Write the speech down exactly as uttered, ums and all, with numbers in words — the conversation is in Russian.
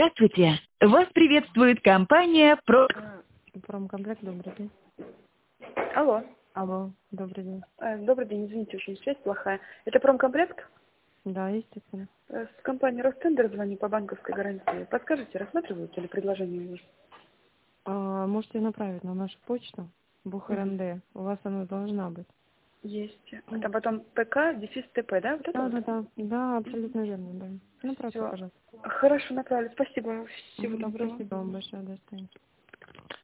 Здравствуйте! Вас приветствует компания Про... Промкомплект, добрый день. Алло. Алло, добрый день. Э, Добрый день, извините, очень связь плохая. Это промкомплект? Да, естественно. Э, С компании Ростендер звоню по банковской гарантии. Подскажите, рассматриваете ли предложение у вас? А, можете направить на нашу почту Мгм. БухРНД. У вас она должна быть. Есть. А потом ПК, дефис ТП, да? Вот это Да, вот? да, да. Да, абсолютно верно, да. Направьте, Все. пожалуйста. Хорошо, направлю. Спасибо. Всего Мгм, доброго. Спасибо вам большое, до свидания.